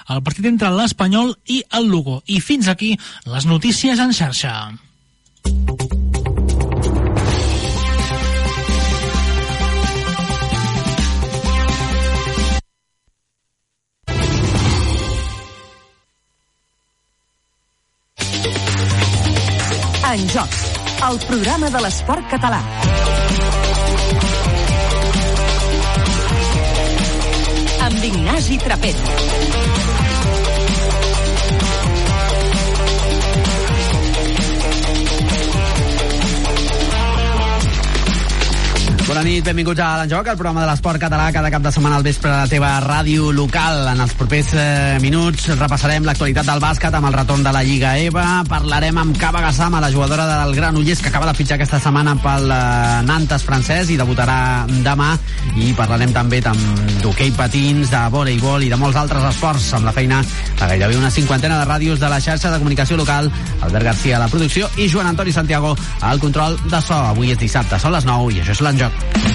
el partit entre l'Espanyol i el Lugo. I fins aquí les notícies en xarxa. En Joc, el programa de l'esport català. Amb Ignasi Trapero. Bona nit, benvinguts a l'Enjoc, el programa de l'esport català cada cap de setmana al vespre a la teva ràdio local. En els propers minuts repassarem l'actualitat del bàsquet amb el retorn de la Lliga EVA. Parlarem amb Kaba Gassama, la jugadora del Granollers, que acaba de fitxar aquesta setmana pel Nantes francès i debutarà demà. I parlarem també d'hoquei patins, de voleibol i de molts altres esports, amb la feina de gairebé una cinquantena de ràdios de la xarxa de comunicació local. Albert Garcia a la producció i Joan Antoni Santiago al control de so. Avui és dissabte, són les 9 i això és l'Enjoc.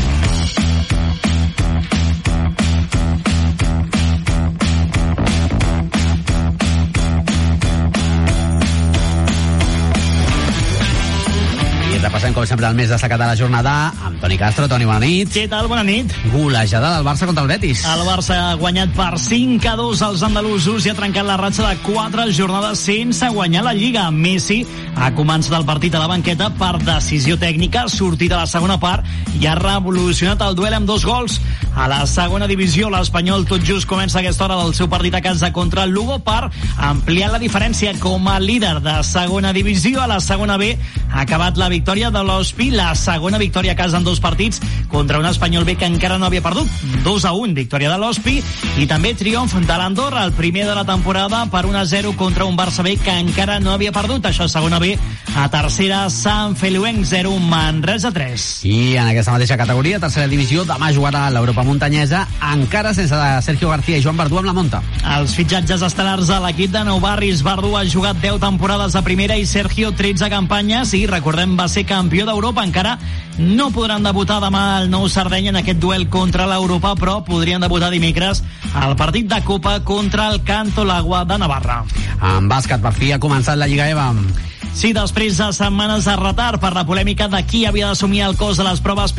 Repassem, com sempre, el més destacat de la jornada amb Toni Castro. Toni, bona nit. Què tal? Bona nit. Golejada del Barça contra el Betis. El Barça ha guanyat per 5-2 als andalusos i ha trencat la ratxa de 4 jornades sense guanyar la Lliga. Messi ha començat el partit a la banqueta per decisió tècnica, sortit a la segona part i ha revolucionat el duel amb 2 gols. A la segona divisió, l'Espanyol tot just comença a aquesta hora del seu partit a casa contra el Lugo per ampliar la diferència com a líder de segona divisió. A la segona B ha acabat la victòria de l'Ospi, la segona victòria a casa en 2 partits contra un Espanyol B que encara no havia perdut. 2-1, victòria de l'Ospi, i també triomf de l'Andorra, el primer de la temporada, per 1-0 contra un Barça B que encara no havia perdut. Això és segona B. A tercera, Sant Feliuenc 0, Manresa 3. I en aquesta mateixa categoria, tercera divisió, demà jugarà l'Europa Muntanyesa, encara sense Sergio García i Joan Verdú amb la Monta. Els fitxatges estel·lars a l'equip de Nou Barris. Verdú ha jugat 10 temporades a primera i Sergio 13 campanyes i, recordem, va ser campió d'Europa. Encara no podran debutar demà al Nou Sardenya en aquest duel contra l'Europa, però podrien debutar dimecres al partit de Copa contra el Cantolagua de Navarra. En bàsquet, per fi ha començat la Lliga EVA. Sí, després de setmanes de retard per la polèmica de qui havia d'assumir el cost de les proves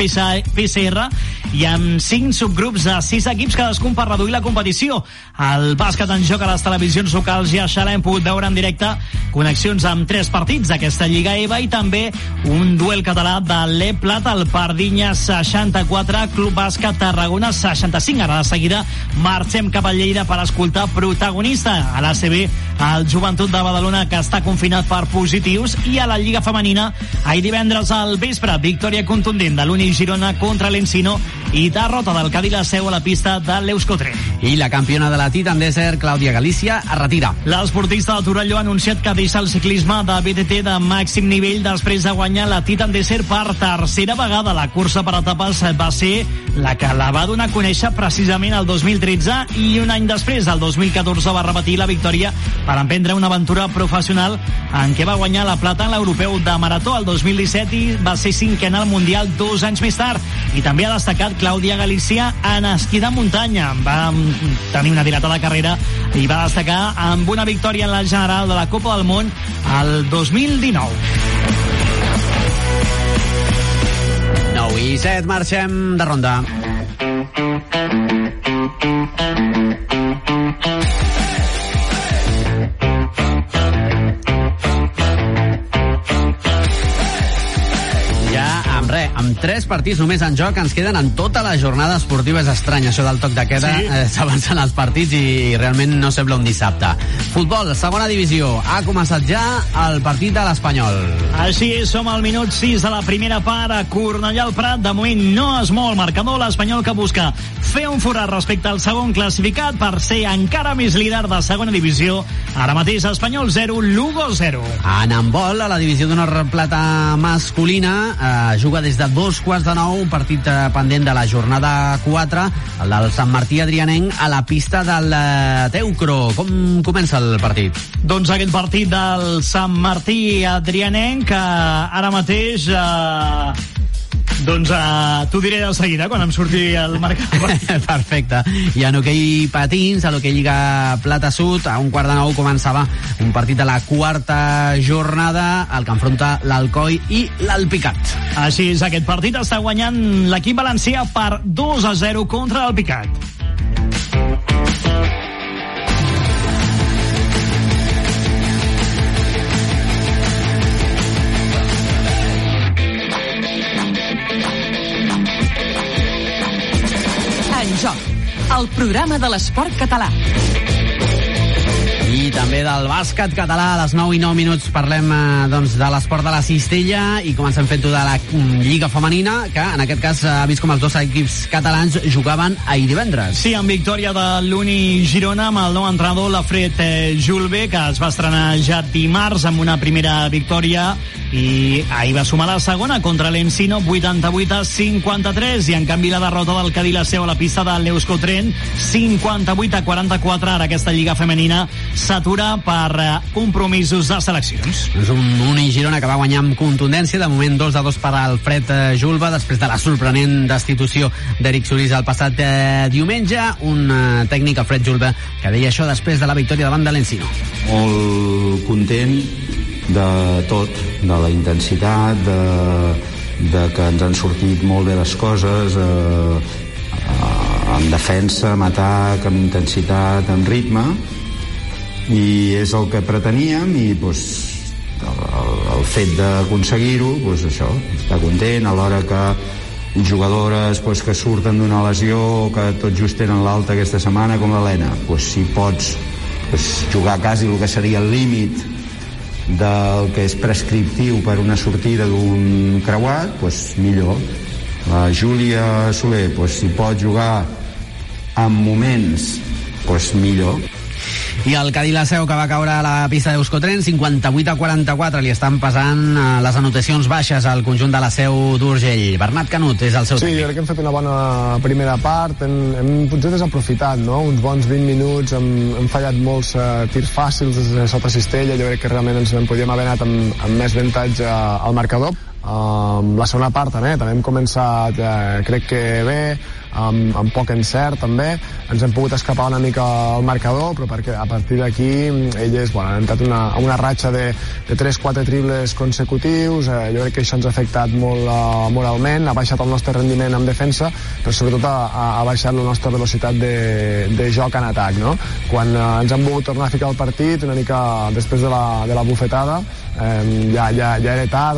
PCR i amb 5 subgrups de 6 equips cadascun per reduir la competició. El bàsquet en joc a les televisions locals ja l'hem pogut veure en directe, connexions amb 3 partits d'aquesta Lliga EVA i també un duel català de l'E Plata, el Pardinya 64, Club Bàsquet Tarragona 65. Ara de seguida marxem cap a Lleida per escoltar protagonista a l'ACB, el Joventut de Badalona, que està confinat per positius, i a la Lliga Femenina, ahir divendres al vespre, victòria contundent de l'Uni Girona contra l'Encino i derrota del Cadí la Seu a la pista de l'Euskotren. I la campiona de la Titan Desert, Clàudia Galícia, es retira. L'esportista de Torelló ha anunciat que deixa el ciclisme de BTT de màxim nivell després de guanyar la Titan Desert per tercera vegada. La cursa per etapes va ser la que la va donar a conèixer precisament el 2013 i un any després, el 2014, va repetir la victòria per emprendre una aventura professional en què va guanyar la plata en l'Europeu de Marató el 2017 i va ser cinquena al Mundial 2 anys més tard. I també ha destacat Clàudia Galícia en esquí de muntanya. Va tenir una dilatada carrera i va destacar amb una victòria en la general de la Copa del Món el 2019. 9 i 7, marxem de ronda. Amb 3 partits només en joc ens queden en tota la jornada esportiva. És estrany això del toc de queda, s'avancen els partits i realment no sembla un dissabte. Futbol, segona divisió, ha començat ja el partit de l'Espanyol. Així és, som al minut 6 de la primera part a Cornellà al Prat. De moment no es mou el marcador, l'Espanyol que busca fer un forat respecte al segon classificat per ser encara més líder de segona divisió. Ara mateix Espanyol 0, Lugo 0. En handbol, a la divisió d'honor plata masculina, juga des de 8:45, un partit pendent de la jornada 4, el del Sant Martí Adrianenc a la pista del Teucro. Com comença el partit? Doncs aquest partit del Sant Martí Adrianenc, ara mateix Doncs t'ho diré de seguida quan em surti el marcador. Perfecte. I en hoquei patins, a l'hoquei Lliga Plata Sud, a 8:45 començava un partit de la quarta jornada, el que enfronta l'Alcoi i l'Alpicat. Així és, aquest partit està guanyant l'equip valencià per 2-0 contra l'Alpicat. En Joc, el programa de l'esport català. I també del bàsquet català. A les 9:09 parlem doncs, de l'esport de la cistella i comencem fent-ho de la Lliga Femenina, que en aquest cas ha vist com els dos equips catalans jugaven ahir divendres. Sí, en victòria de l'Uni Girona amb el nou entrenador Lafret Julve, que es va estrenar ja dimarts amb una primera victòria i ahir va sumar la segona contra l'Encino, 88-53, i en canvi la derrota del Cadí la Seu a la pista de l'Euskotren, 58-44. Ara aquesta Lliga Femenina s'atura per compromisos de seleccions. És un Uni Girona que va guanyar amb contundència, de moment 2-2 per Alfred Julve, després de la sorprenent destitució d'Eric Solís el passat diumenge. Un tècnic, Alfred Julve, que deia això després de la victòria davant de l'Encino. Molt content de tot, de la intensitat, de que ens han sortit molt bé les coses, en defensa, en atac, amb intensitat, amb ritme, i és el que preteníem, i doncs, el fet d'aconseguir-ho, doncs això, està content, alhora que jugadores doncs, que surten d'una lesió o que tot just tenen l'alta aquesta setmana, com l'Helena, doncs, si pots doncs, jugar quasi el que seria el límit del que és prescriptiu per una sortida d'un creuat, doncs millor. La Júlia Soler, doncs, si pot jugar en moments, doncs millor. I el Cadí la Seu, que va caure a la pista d'Euskotren, 58-44, li estan pesant les anotacions baixes al conjunt de la Seu d'Urgell. Bernat Canut és el seu tècnic. Sí, jo crec que hem fet una bona primera part, hem potser desaprofitat, no? Uns bons 20 minuts, hem fallat molts tirs fàcils des de sota cistella, jo crec que realment ens en podíem haver anat amb més avantatge al marcador. La segona part també hem començat crec que bé, amb poc encert també, ens hem pogut escapar una mica al marcador, però perquè a partir d'aquí elles han entrat una ratxa de 3-4 triples consecutius. Jo crec que això ens ha afectat molt moralment, ha baixat el nostre rendiment en defensa, però sobretot ha baixat la nostra velocitat de joc en atac, no? Quan ens hem volgut tornar a ficar al partit una mica després de la bufetada, ja era tard.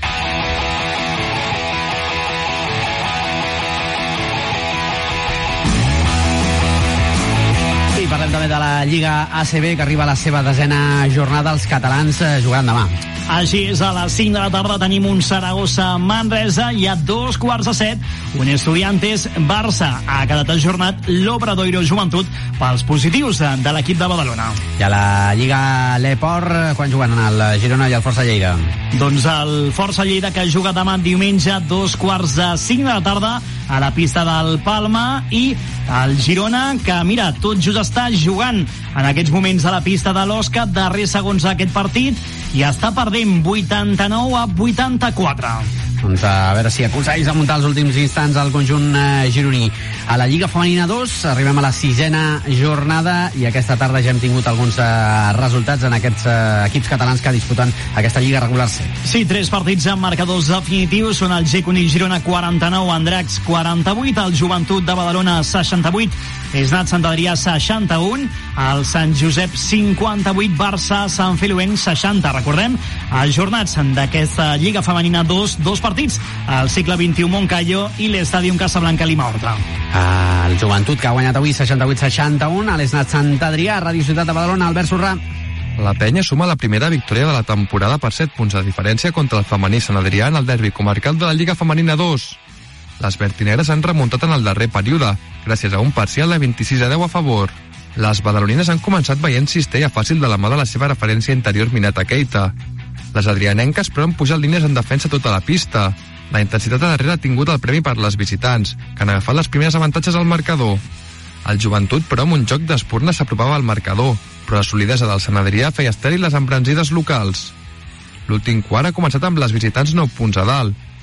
Parlem també de la Lliga ACB, que arriba a la seva 10ª jornada, els catalans jugant demà. Així és, a les 5 de la tarda tenim un Saragossa-Manresa i a 2:15 un Estudiantes-Barça. Ha quedat ajornat l'Obradoiro Joventut pels positius de l'equip de Badalona. I a la Lliga Leport, quan juguen el Girona i el Força Lleida? Doncs el Força Lleida, que juga demà diumenge a 2:45 de la tarda a la pista del Palma, i el Girona, que mira, tot just està jugant en aquests moments a la pista de l'Osca, darrer segons aquest partit, i està perdent 89-84. Doncs a veure si aconsegueix amuntar els últims instants al conjunt gironí. A la Lliga Femenina 2 arribem a la 6ª jornada i aquesta tarda ja hem tingut alguns resultats en aquests equips catalans que disputen aquesta Lliga regular C. Sí, 3 partits amb marcadors definitius són el G-Conill Girona 49, Andratx 48, el Joventut de Badalona 68, Esnat Sant Adrià 61, el Sant Josep 58, Barça Sant Feliuenc 60. Recordem, ajornats d'aquesta Lliga Femenina 2, dos partits, el segle XXI Moncayo i l'Estàdium Casablanca Lima Horta. El Joventut, que ha guanyat avui 68-61 a l'Esnat Sant Adrià, Ràdio Ciutat de Badalona. Albert Sorrà. La penya suma la primera victòria de la temporada per 7 punts de diferència contra el femení Sant Adrià en el derbi comarcal de la Lliga Femenina 2. Les vertinegres han remuntat en el darrer període, gràcies a un parcial de 26-10 a favor. Les badalonines han començat veient cistella fàcil de la mà de la seva referència interior Minata Keita. Les adrianenques, però, han pujat línies en defensa tota la pista. La intensitat a darrere ha tingut el premi per les visitants, que han agafat les primeres avantatges al marcador. El Joventut, però, amb un joc d'espurna s'apropava al marcador, però la solidesa del Sant Adrià feia estèril les embranzides locals. L'últim quart ha començat amb les visitants 9 punts a dalt,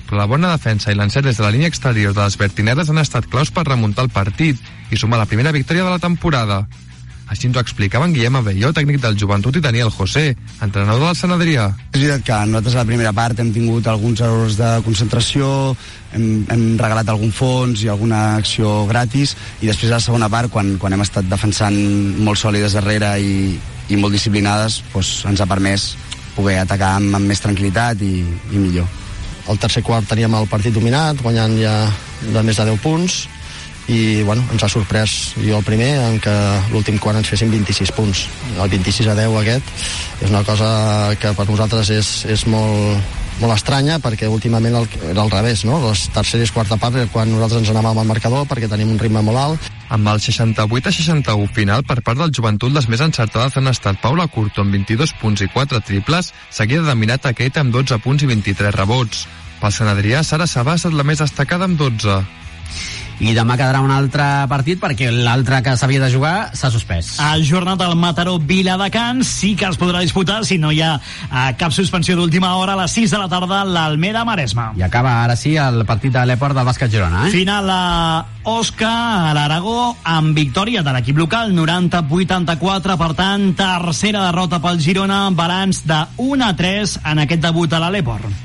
però la bona defensa i l'encert des de la línia exterior de les vertineres han estat claus per remuntar el partit i sumar la primera victòria de la temporada. Així ens ho explicaven Guillem Abelló, tècnic del Joventut, i Daniel José, entrenador del Sant Adrià. És veritat que nosaltres a la primera part hem tingut alguns errors de concentració, hem regalat algun fons i alguna acció gratis, i després a la segona part, quan hem estat defensant molt sòlides darrere i molt disciplinades, doncs ens ha permès poder atacar amb més tranquil·litat i millor. Al tercer quart teníem el partit dominat, guanyant ja de més de 10 punts, i bueno, ens ha sorprès jo el primer en què l'últim quart ens fessin 26 punts. El 26-10 aquest és una cosa que per nosaltres és molt estranya, perquè últimament era al revés, no? Les tercera i quarta part quan nosaltres ens anàvem al marcador perquè tenim un ritme molt alt. Amb el 68-61 final per part del Joventut, les més encertades han estat Paula Curto amb 22 punts i 4 triples, seguida de Minata Keita amb 12 punts i 23 rebots. Pel Sant Adrià, Sara Sabà ha estat la més destacada amb 12. I demà quedarà un altre partit perquè l'altre que s'havia de jugar s'ha suspès. El jornat del Mataró Viladecans sí que es podrà disputar si no hi ha cap suspensió d'última hora a les 6 de la tarda l'Almeda Maresme. I acaba ara sí el partit de l'Eport del Bàsquet Girona. Final a Osca, a l'Aragó, amb victòria de l'equip local, 90-84, per tant, tercera derrota pel Girona, balanç de 1-3 en aquest debut a l'Eport.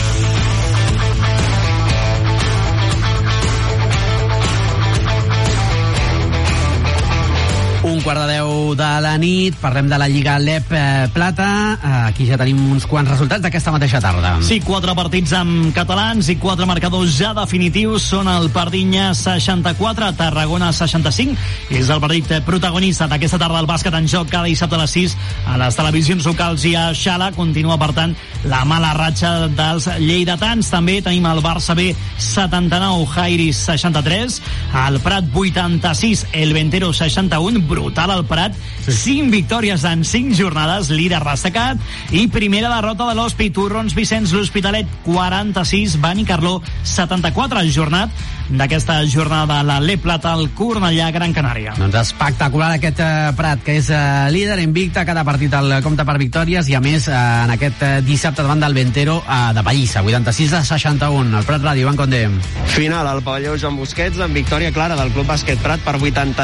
Un quart de 10 de la nit, parlem de la Lliga LEP Plata. Aquí ja tenim uns quants resultats d'aquesta mateixa tarda. Sí, 4 partits amb catalans i 4 marcadors ja definitius. Són el Pardinya 64, Tarragona 65. És el partit protagonista d'aquesta tarda del bàsquet en joc cada dissabte a les 6 a les televisions locals i a Xala. Continua, per tant, la mala ratxa dels lleidatans. També tenim el Barça B 79, Jairis 63, el Prat 86, el Ventero 61, brutal al Prat, 5 victòries en 5 jornades, líder destacat, i primera derrota de l'Hospi, Torrons Vicenç, l'Hospitalet 46, Benicarló 74, jornat d'aquesta jornada de la LEP Plata al Cornellà, Gran Canària. Doncs espectacular aquest Prat, que és líder invicte, cada partit el compta per victòries, i a més en aquest dissabte davant del Ventero de Pallissa, 86-61. El Prat Ràdio, Ivan Condé. Final al pavelló Joan Busquets amb victòria clara del Club Bàsquet Prat per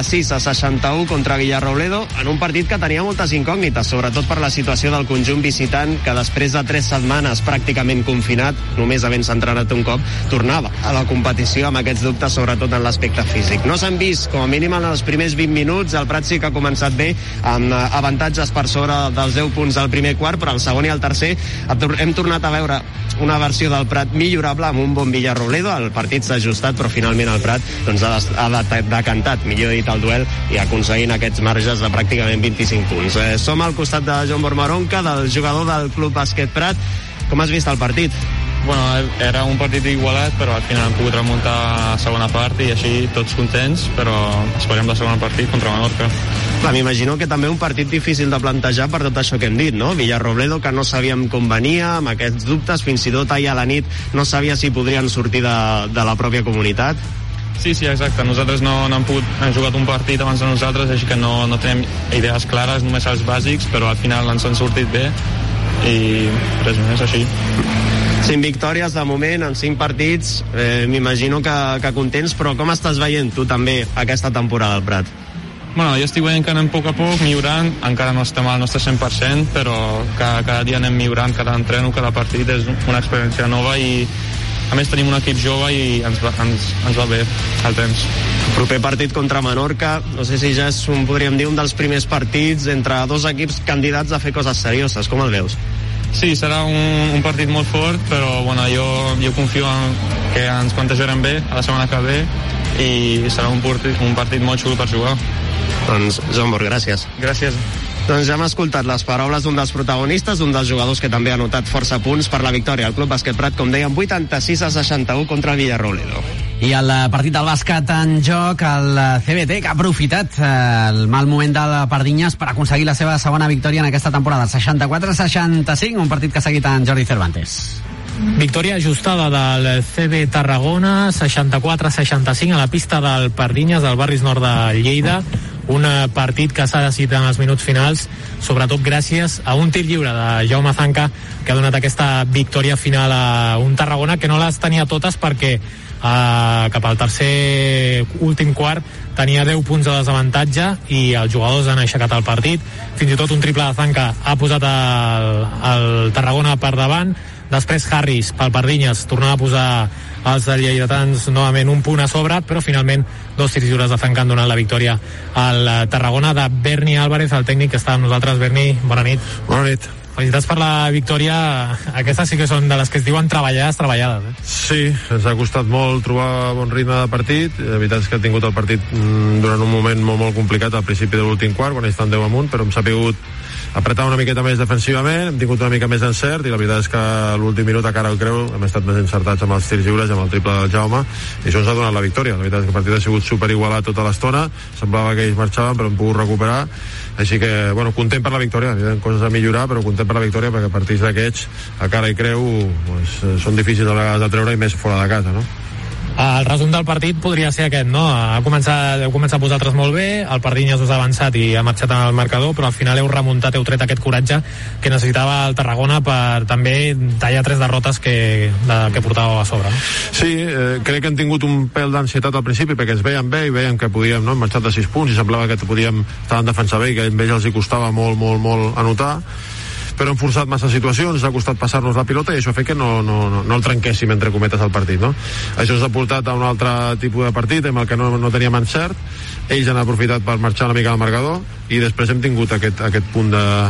86-61 contra Villarrobledo, en un partit que tenia moltes incògnites, sobretot per la situació del conjunt visitant, que després de 3 setmanes pràcticament confinat, només havent-se entrenat un cop, tornava a la competició amb aquests dubtes, sobretot en l'aspecte físic. No s'han vist, com a mínim en els primers 20 minuts, el Prat sí que ha començat bé, amb avantatges per sobre dels 10 punts del primer quart, però el segon i el tercer hem tornat a veure una versió del Prat millorable amb un bon Villarrobledo. El partit s'ha ajustat, però finalment el Prat ha decantat, millor dit, el duel, i aconseguint aquests marges de pràcticament 25 punts. Som al costat de Joan Bormaronca, del jugador del Club Bàsquet Prat. Com has vist el partit? Bueno, era un partit igualat, però al final hem pogut remuntar a segona part i així tots contents, però esperem la segona partit contra Menorca. Clar, m'imagino que també un partit difícil de plantejar per tot això que hem dit, no? Villarrobledo, que no sabíem com venia, amb aquests dubtes, fins i tot ahir a la nit no sabia si podrien sortir de la pròpia comunitat. Sí, exacte. Nosaltres no hem jugat un partit abans de nosaltres, així que no tenem idees clares, només els bàsics, però al final ens han sortit bé i res més, així. 5 victòries de moment en 5 partits, m'imagino que contents, però com estàs veient tu també aquesta temporada al Prat? Bueno, jo estic veient que anem a poc millorant, encara no estem al nostre 100%, però cada dia anem millorant, cada entreno, cada partit és una experiència nova, i a més tenim un equip jove i ens va bé el temps. Proper partit contra Menorca, no sé si ja és podríem dir un dels primers partits entre dos equips candidats a fer coses serioses, com el veus? Sí, serà un partit molt fort, però bueno, jo confio en que ens plantejarem bé a la setmana que ve i serà un partit molt xulo per jugar. Doncs, Joan Bor, gràcies. Gràcies. Doncs ja hem escoltat les paraules d'un dels protagonistes, un dels jugadors que també ha anotat força punts per la victòria al Club Bàsquet Prat, com dèiem, 86-61 contra el Villarrobledo. I el partit del bàsquet en joc, el CBT, que ha aprofitat el mal moment del Pardinyes per aconseguir la seva segona victòria en aquesta temporada, 64-65, un partit que ha seguit en Jordi Cervantes. Victòria ajustada del CB Tarragona, 64-65 a la pista del Pardinyes, del Barris Nord de Lleida. un partit que s'ha decidit en els minuts finals, sobretot gràcies a un tir lliure de Jaume Zanca, que ha donat aquesta victòria final a un Tarragona que no les tenia totes, perquè cap al tercer últim quart tenia 10 punts de desavantatge i els jugadors han aixecat el partit. Fins i tot un triple de Zanca ha posat el Tarragona per davant. Després Harris pel Pardinyes tornava a posar els lleidatans novament un punt a sobre, però finalment 2 tirs lliures de Zanca han donat la victòria al Tarragona de Berni Álvarez, el tècnic que està amb nosaltres. Berni, bona nit. Bona nit. Felicitats per la victòria. Aquestes sí que són de les que es diuen treballades. Sí, ens ha costat molt trobar bon ritme de partit. La veritat és que ha tingut el partit durant un moment molt complicat al principi de l'últim quart, quan estan 10 amunt, però hem sabut apretar una miqueta més defensivament, hem tingut una mica més d'encert, i la veritat és que a l'últim minut a cara al creu hem estat més encertats amb els tirs lliures i amb el triple del Jaume, i això ens ha donat la victòria. La veritat és que el partit ha sigut superigualat tota l'estona, semblava que ells marxaven però hem pogut recuperar, així que, content per la victòria. Hi ha coses a millorar, però content per la victòria, perquè partits d'aquests a cara i creu són difícils a vegades de treure, i més fora de casa, no? El resum del partit podria ser aquest, no? Heu començat vosaltres molt bé, el Pardinyes us ha avançat i ha marxat al marcador, però al final heu remuntat, heu tret aquest coratge que necessitava el Tarragona per també tallar 3 derrotes que portàveu a sobre, no? Sí, crec que hem tingut un pèl d'ansietat al principi, perquè ens veiem bé i veiem que podíem, no? Hem marxat de 6 punts i semblava que podíem estar en defensa bé i que a ells els hi costava molt anotar, però hem forçat massa situacions, ens ha costat passar-nos la pilota i això ha fet que no el trenquéssim, entre cometes, el partit, no? Això ens ha portat a un altre tipus de partit amb el que no teníem encert. Ells han aprofitat per marxar una mica al marcador i després hem tingut aquest punt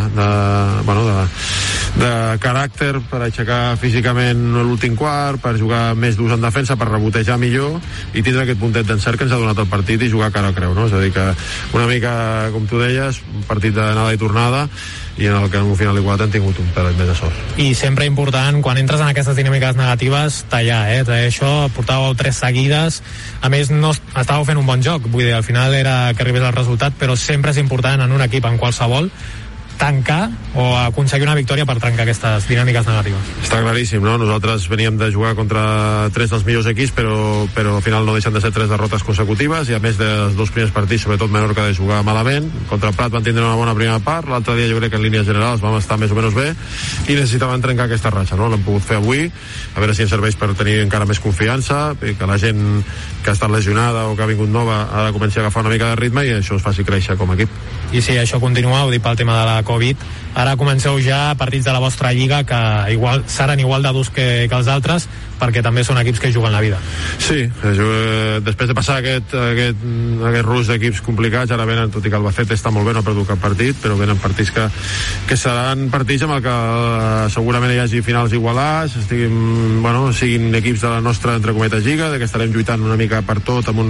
de caràcter per aixecar físicament l'últim quart, per jugar més durs en defensa, per rebotejar millor i tindre aquest puntet d'encert que ens ha donat el partit i jugar cara a creu, no? És a dir que una mica, com tu deies, un partit d'anada i tornada, i en el que en un final igual han tingut un pèl més de sort. I sempre important, quan entres en aquestes dinàmiques negatives, tallar, això, portàveu 3 seguides, a més no estàveu fent un bon joc, vull dir, al final era que arribés el resultat, però sempre és important en un equip, en qualsevol, tancar o aconseguir una victòria per trencar aquestes dinàmiques negatives. Està claríssim, no? Nosaltres veníem de jugar contra 3 dels millors equips, però al final no deixen de ser 3 derrotes consecutives, i a més dels 2 primers partits, sobretot Menorca, de jugar malament. Contra el Prat van tindre una bona primera part, l'altre dia jo crec que en línies generals vam estar més o menys bé i necessitaven trencar aquesta ratxa, no? L'hem pogut fer avui, a veure si ens serveix per tenir encara més confiança, que la gent que ha estat lesionada o que ha vingut nova ha de començar a agafar una mica de ritme i això es faci créixer com a equip. I si això continua, ho dic pel tema de la Covid, ara comenceu ja partits de la vostra lliga que seran igual de durs que els altres, perquè també són equips que juguen la vida. Sí, després de passar aquest rus d'equips complicats, ara venen, tot i que Albacete està molt bé, no ha perdut cap partit, però venen partits que seran partits amb el que segurament hi hagi finals igualats, siguin equips de la nostra, entre cometes, lliga, que estarem lluitant una mica per tot, amb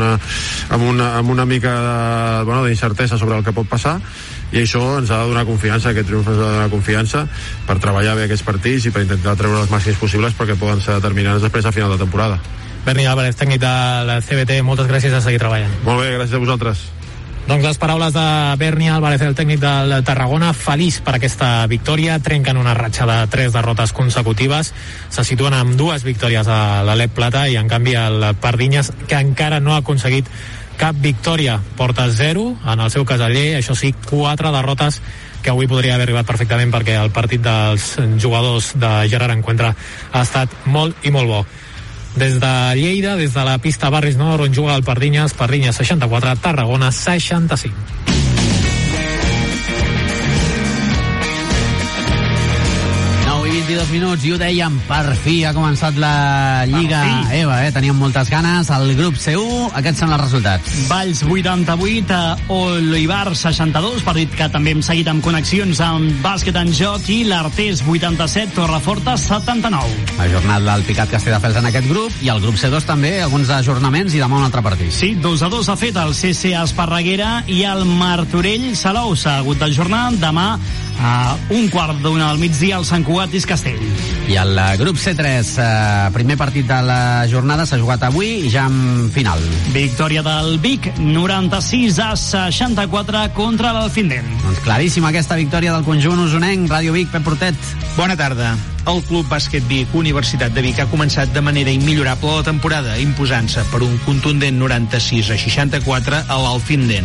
una mica d'incertesa sobre el que pot passar, i això ens ha de donar confiança, aquest triomf ens ha de donar confiança per treballar bé aquests partits i per intentar treure els màxims possibles perquè poden ser determinants després a final de temporada. Berni Álvarez, tècnic de la CBT, moltes gràcies, a seguir treballant. Molt bé, gràcies a vosaltres. Doncs les paraules de Berni Álvarez, el tècnic del Tarragona, feliç per aquesta victòria, trenquen una ratxa de 3 derrotes consecutives, se situen amb 2 victòries a l'Alep Plata i en canvi el Pardinyes, que encara no ha aconseguit cap victòria, porta 0 en el seu caseller, això sí, 4 derrotes que avui podria haver arribat perfectament perquè el partit dels jugadors de Gerard Encuentra ha estat molt i molt bo. Des de Lleida, des de la pista Barris Nord, on juga el Pardinyes 64, Tarragona 65. 22 minuts, i ho dèiem, per fi ha començat la Lliga EVA, teníem moltes ganes. El grup C1, aquests són els resultats. Valls 88, Olivar 62, partit que també hem seguit amb connexions amb bàsquet en joc, i l'Artés 87, Torreforta 79. Ajornat l'Alpicat Castelldefels en aquest grup, i el grup C2 també, alguns ajornaments, i demà un altre partit. Sí, 2-2 ha fet el CC Esparreguera, i el Martorell Salou s'ha hagut d'ajornar. Demà a 1:15 del migdia al Sant Cugat i Castell. I el grup C3, primer partit de la jornada, s'ha jugat avui i ja en final. Victòria del Vic, 96-64 contra l'Alfindent. Doncs claríssima aquesta victòria del conjunt usonenc. Ràdio Vic, Pep Portet. Bona tarda. El Club Bàsquet Vic, Universitat de Vic, ha començat de manera immillorable la temporada, imposant-se per un contundent 96-64 a l'Alfindent.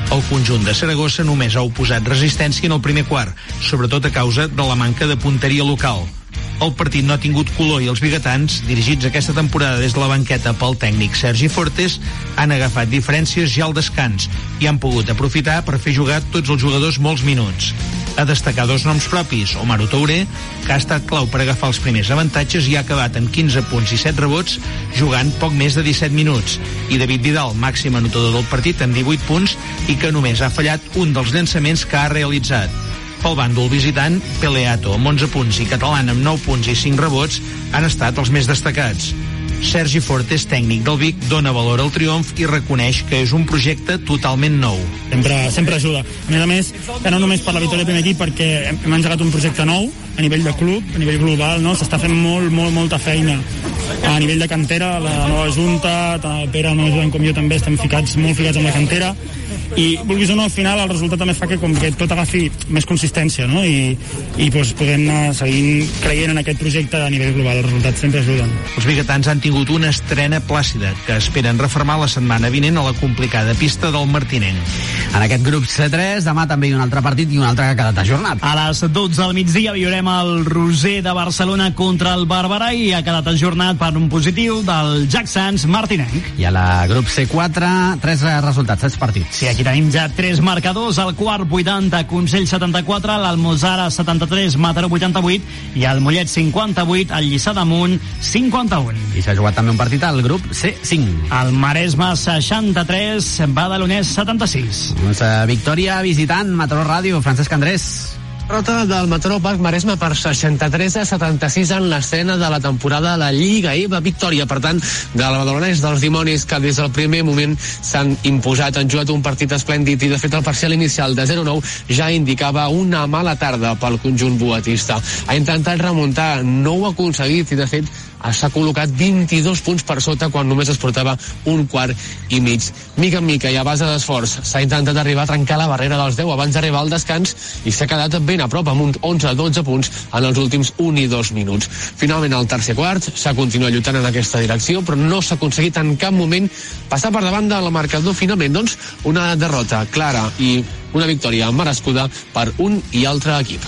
El conjunt de Saragossa només ha oposat resistència en el primer quart, sobretot a causa de la manca de punteria local. El partit no ha tingut color i els biguetans, dirigits aquesta temporada des de la banqueta pel tècnic Sergi Fortes, han agafat diferències ja al descans i han pogut aprofitar per fer jugar tots els jugadors molts minuts. A destacar dos noms propis, Omar Touré, que ha estat clau per agafar els primers avantatges i ha acabat amb 15 punts i 7 rebots, jugant poc més de 17 minuts, i David Vidal, màxim anotador del partit amb 18 punts i que només ha fallat un dels llançaments que ha realitzat. Pel bàndol visitant, Peleato amb 11 punts i Catalán amb 9 punts i 5 rebots han estat els més destacats. Sergi Fortes, tècnic del Vic, dona valor al triomf i reconeix que és un projecte totalment nou. Sempre ajuda. A més, ja no només per la victòria del primer equip, perquè hem engegat un projecte nou a nivell de club, a nivell global, no? S'està fent molta feina a nivell de cantera, la nova junta, tant el Pere, el meu ajudant com jo també estem molt ficats amb la cantera, i vulguis o no, al final el resultat també fa que tot agafi més consistència, no? I doncs podem anar seguint creient en aquest projecte a nivell global. Els resultats sempre ajuden. Els biguetans han tingut una estrena plàcida que esperen reformar la setmana vinent a la complicada pista del Martinenc. En aquest grup C3 demà també hi ha un altre partit i un altre que ha quedat ajornat. A les 12 del migdia viurem el Roser de Barcelona contra el Barberà i ha quedat ajornat per un positiu del Jack Sands Martinenc. I a la grup C4 3 resultats, 6 partits. Sí, aquí tenim ja 3 marcadors, el quart 80, Consell 74, l'Almozara 73, Mataró 88 i el Mollet 58, el Lliçà d'Amunt 51. I s'ha jugat també un partit al grup C5. El Maresme 63, Badalonès 76. Doncs victòria visitant, Mataró Ràdio, Francesc Andrés. Derrota del Mataró Parc Maresme per 63-76 en l'estrena de la temporada a la Lliga EVA. Victòria, per tant, del Badalonès dels Dimonis, que des del primer moment s'han imposat. Han jugat un partit esplèndid i, de fet, el parcial inicial de 0-9 ja indicava una mala tarda pel conjunt boatista. Ha intentat remuntar, no ho ha aconseguit i, de fet, s'ha col·locat 22 punts per sota quan només es portava un quart i mig. Mica en mica i a base d'esforç s'ha intentat arribar a trencar la barrera dels 10 abans d'arribar al descans i s'ha quedat ben a prop amb uns 11-12 punts en els últims 1 i 2 minuts. Finalment, al tercer quart s'ha continuat lluitant en aquesta direcció, però no s'ha aconseguit en cap moment passar per davant del marcador. Finalment, doncs, una derrota clara i una victòria merescuda per un i altre equip.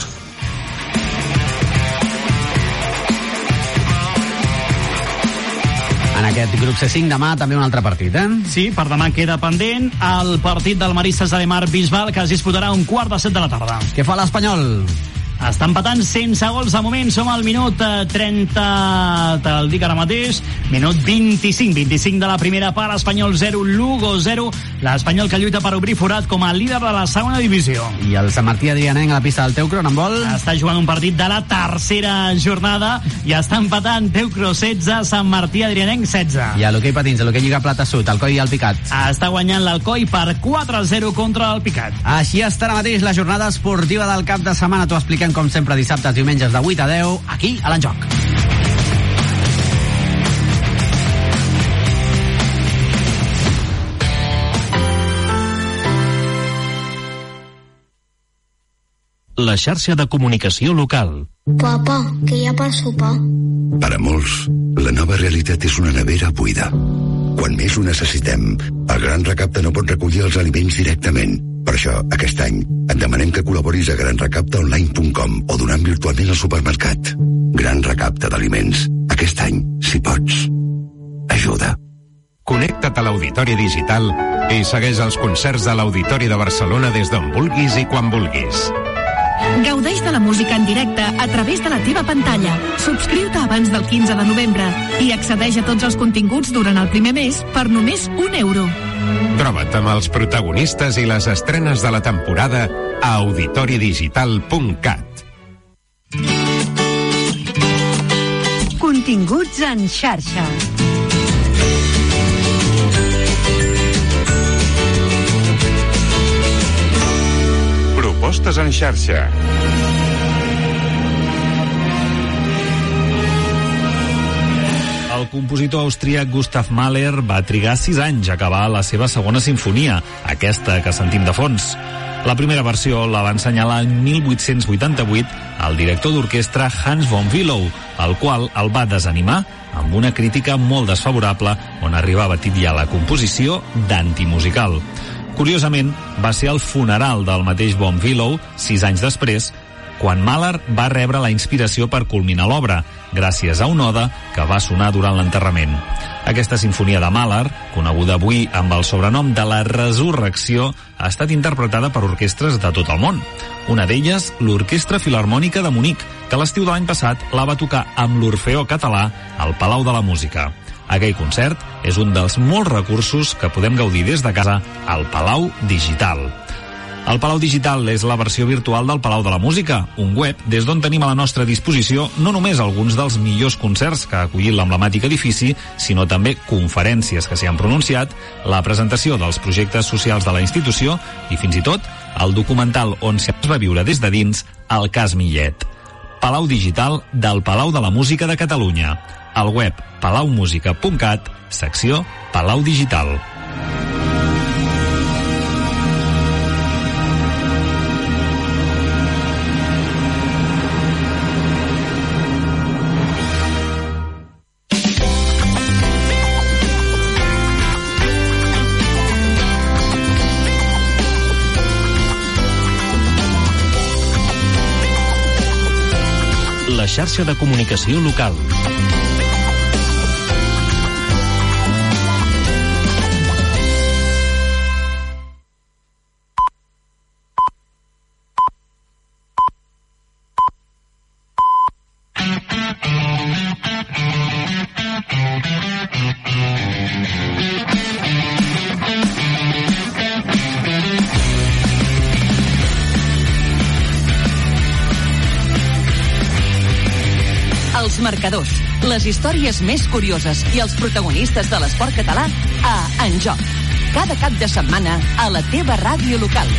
En aquest grup C5 demà també un altre partit, Sí, per demà queda pendent el partit del Maristes de Mar Bisbal, que es disputarà un quart de 7 de la tarda. Què fa l'Espanyol? Està empatant sense gols de moment. Som al minut 30, te'l dic ara mateix, minut 25 de la primera part. Espanyol 0, Lugo 0. L'Espanyol que lluita per obrir forat com a líder de la segona divisió. I el Sant Martí Adrianenc a la pista del Teucro, en vol? Està jugant un partit de la tercera jornada i està empatant Teucro 16, Sant Martí Adrianenc 16. I a l'hoquei patins, a l'hoquei Lliga Plata Sud, Alcoi i el Picat. Està guanyant l'Alcoi per 4-0 contra el Picat. Així està ara mateix la jornada esportiva del cap de setmana. T'ho expliquem com sempre dissabtes, diumenges de 8 a 10, aquí a l'Enjoc. La xarxa de comunicació local. Papa, que hi ha per sopar? Per a molts, la nova realitat és una nevera buida. Quan més ho necessitem, el Gran Recapte no pot recollir els aliments directament. Per això, aquest any, et demanem que col·laboris a granrecaptaonline.com o donant virtualment al supermercat. Gran Recapte d'Aliments. Aquest any, si pots, ajuda. Connecta't a l'Auditori Digital i segueix els concerts de l'Auditori de Barcelona des d'on vulguis i quan vulguis. Gaudeix de la música en directe a través de la teva pantalla. Subscriu-te abans del 15 de novembre i accedeix a tots els continguts durant el primer mes per només €1. Troba't amb els protagonistes i les estrenes de la temporada a auditoridigital.cat. Continguts en xarxa. Propostes en xarxa. El compositor austríac Gustav Mahler va trigar 6 anys a acabar la seva segona sinfonia, aquesta que sentim de fons. La primera versió la va ensenyalar en 1888 el director d'orquestra Hans von Bülow, el qual el va desanimar amb una crítica molt desfavorable on arribava a titllar la composició d'antimusical. Curiosament, va ser el funeral del mateix Von Willow, 6 anys després, quan Mahler va rebre la inspiració per culminar l'obra, gràcies a una oda que va sonar durant l'enterrament. Aquesta sinfonia de Mahler, coneguda avui amb el sobrenom de la Resurrecció, ha estat interpretada per orquestres de tot el món. Una d'elles, l'Orquestra Filharmònica de Munic, que l'estiu de l'any passat la va tocar amb l'Orfeó Català al Palau de la Música. Aquell concert és un dels molts recursos que podem gaudir des de casa al Palau Digital. El Palau Digital és la versió virtual del Palau de la Música, un web des d'on tenim a la nostra disposició no només alguns dels millors concerts que ha acollit l'emblemàtic edifici, sinó també conferències que s'hi han pronunciat, la presentació dels projectes socials de la institució i fins i tot el documental on s'hi va viure des de dins el cas Millet. Palau Digital del Palau de la Música de Catalunya. Al web palaumusica.cat, secció Palau Digital. La xarxa de comunicació local. Els marcadors, les històries més curioses i els protagonistes de l'esport català a En Joc. Cada cap de setmana a la teva ràdio local.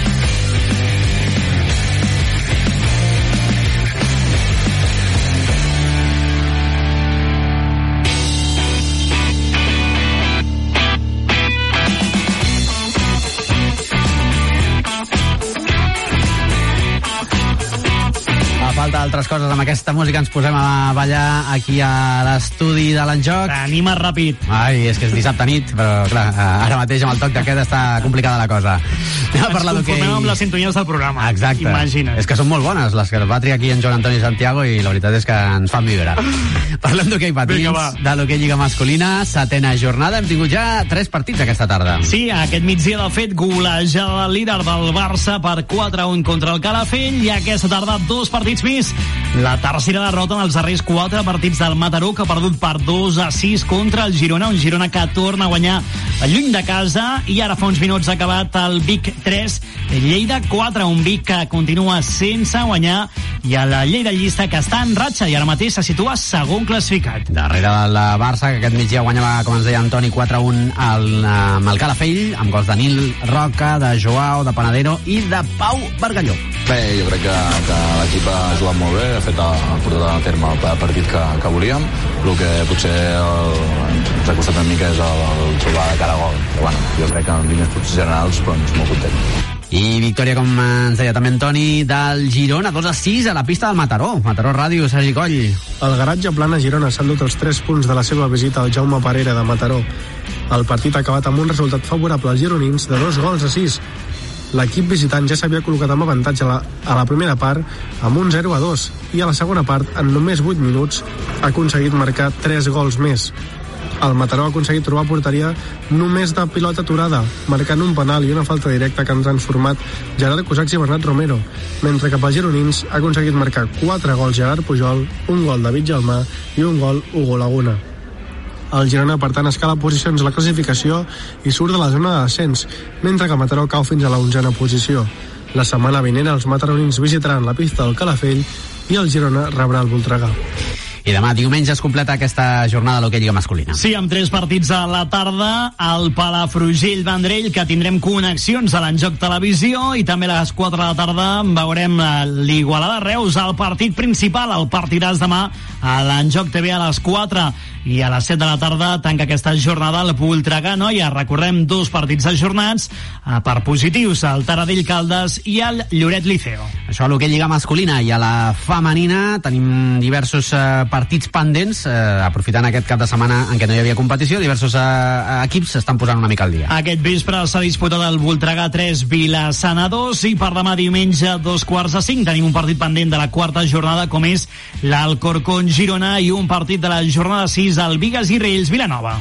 Falta altres coses, amb aquesta música ens posem a ballar aquí a l'estudi de l'Enjoc. T'anima ràpid. Ai, és que és dissabte nit, però clar, ara mateix amb el toc d'aquest està complicada la cosa. Ens conformem amb les sintonies del programa. Exacte. Imagina't. És que són molt bones les que va triar aquí en Joan Antoni Santiago i la veritat és que ens fan vibrar. Parlem d'hoquei patins, de l'hoquei lliga masculina, 7a jornada. Hem tingut ja 3 partits aquesta tarda. Sí, aquest migdia de fet golejada líder del Barça per 4-1 contra el Calafell i aquesta tarda 2 partits més. La tercera derrota en els darrers 4 partits del Mataró, que ha perdut per 2-6 contra el Girona, un Girona que torna a guanyar lluny de casa, i ara fa uns minuts ha acabat el Vic 3, Lleida 4, un Vic que continua sense guanyar, i a la Lleida llista que està en ratxa i ara mateix se situa segon classificat. Darrere del Barça, que aquest migdia guanyava, com ens deia Antoni, 4-1 amb el Calafell, amb gols de Nil Roca, de Joao, de Panadero i de Pau Bargalló. Bé, jo crec que l'equip ha jugat molt bé, ha portat a terme el partit que volíem. El que potser ens ha costat una mica és el trobar de cara a gol. Però bueno, jo crec que en línies generals doncs, molt content. I victòria, com ens deia també Antoni, del Girona, 2-6 a la pista del Mataró. Mataró Ràdio, Sergi Coll. El garatge Plana Girona s'ha endut els 3 punts de la seva visita al Jaume Parera de Mataró. El partit ha acabat amb un resultat favorable als gironins de 2-6. L'equip visitant ja s'havia col·locat amb avantatge a la primera part amb un 0-2 i a la segona part, en només 8 minuts, ha aconseguit marcar 3 gols més. El Mataró ha aconseguit trobar porteria només de pilota aturada, marcant un penal i una falta directa que han transformat Gerard Cusacs i Bernat Romero, mentre que pels gironins ha aconseguit marcar 4 gols Gerard Pujol, un gol David Gelmà i un gol Hugo Laguna. El Girona, per tant, escala posicions a la classificació i surt de la zona de descens, mentre que Mataró cau fins a la 11a posició. La setmana vinent els mataronins visitaran la pista del Calafell i el Girona rebrà el Voltregà. I demà, diumenge, es completa aquesta jornada de l'hoquei lliga masculina. Sí, amb 3 partits a la tarda, al Palafrugell Vendrell, que tindrem connexions a l'Enjoc Televisió, i també a les 4 de la tarda veurem l'Igualada Reus, el partit principal, el partidàs demà a l'Enjoc TV a les 4. i a les 7 de la tarda tanca aquesta jornada el Voltregà, no? Ja recordem 2 partits ajornats per positius, el Taradell Caldes i el Lloret Liceo. Això a l'hoquei lliga masculina, i a la femenina tenim diversos partits pendents, aprofitant aquest cap de setmana en què no hi havia competició, diversos equips s'estan posant una mica al dia. Aquest vespre s'ha disputat el Voltregà 3, Vilassana 2, i per demà diumenge 2:45 tenim un partit pendent de la quarta jornada, com és l'Alcorcón Girona, i un partit de la jornada 6, el Bigues i Riells Vilanova.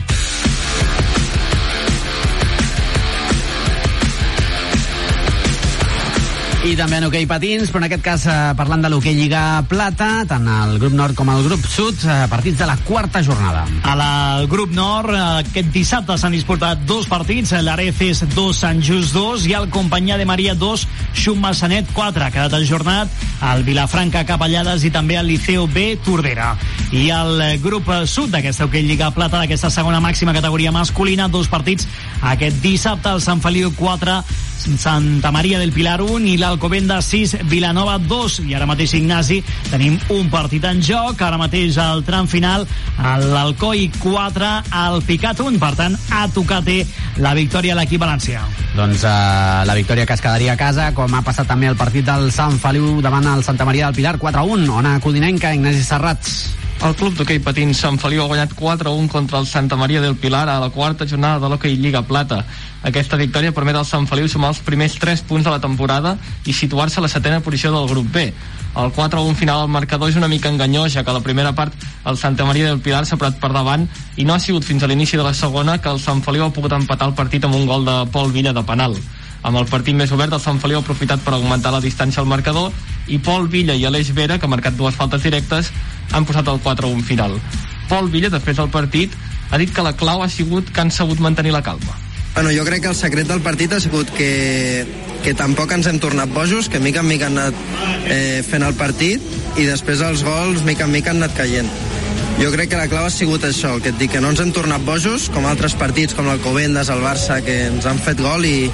I també en hoquei patins, però en aquest cas parlant de l'hoquei Lliga Plata, tant el grup nord com el grup sud, partits de la quarta jornada. Al grup nord, aquest dissabte s'han disputat 2 partits, l'Areces 2, Sant Just 2, i el Companyà de Maria 2, Xummassanet 4. Ha quedat ajornat el Vilafranca Capellades i també el Liceo B Tordera. I el grup sud d'aquesta hoquei Lliga Plata, d'aquesta segona màxima categoria masculina, 2 partits aquest dissabte, el Sant Feliu 4, Santa Maria del Pilar 1 i l'Alcobendas 6, Vilanova 2. I ara mateix, Ignasi, tenim un partit en joc, ara mateix al tram final, l'Alcoi 4, el Picat 1. Per tant, ha tocat la victòria a l'equip valencià. Doncs la victòria que es quedaria a casa, com ha passat també el partit del Sant Feliu davant el Santa Maria del Pilar 4-1. Ona Codinenca, Ignasi Serrats. El club d'hoquei patins Sant Feliu ha guanyat 4-1 contra el Santa Maria del Pilar a la quarta jornada de l'hoquei Lliga Plata. Aquesta victòria permet al Sant Feliu sumar els primers 3 punts de la temporada i situar-se a la 7ª posició del grup B. El 4-1 final al marcador és una mica enganyós, ja que a la primera part el Santa Maria del Pilar s'ha parat per davant i no ha sigut fins a l'inici de la segona que el Sant Feliu ha pogut empatar el partit amb un gol de Pol Villa de penal. Amb el partit més obert, el Sant Feliu ha aprofitat per augmentar la distància al marcador i Pol Villa i Aleix Vera, que ha marcat 2 faltes directes, han posat el 4-1 final. Pol Villa, després del partit, ha dit que la clau ha sigut que han sabut mantenir la calma. Bueno, jo crec que el secret del partit ha sigut que tampoc ens hem tornat bojos, que mica en mica han anat fent el partit i després els gols mica en mica han anat caient. Jo crec que la clau ha sigut això, el que et dic, que no ens hem tornat bojos, com altres partits, com l'Alcobendas, el Barça, que ens han fet gol i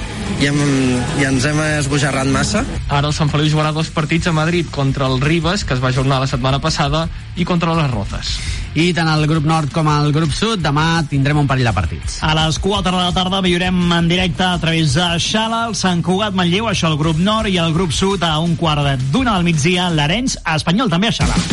ens hem esbojarrat massa. Ara el Sant Feliu jugarà 2 partits a Madrid, contra el Ribes, que es va ajornar la setmana passada, i contra les Rozas. I tant el grup nord com el grup sud, demà tindrem un parell de partits. A les 4 de la tarda viurem en directe a través de Xala, el Sant Cugat Manlleu, això el grup nord, i el grup sud a 1:15 del migdia, l'Arenys Espanyol, també a Xala.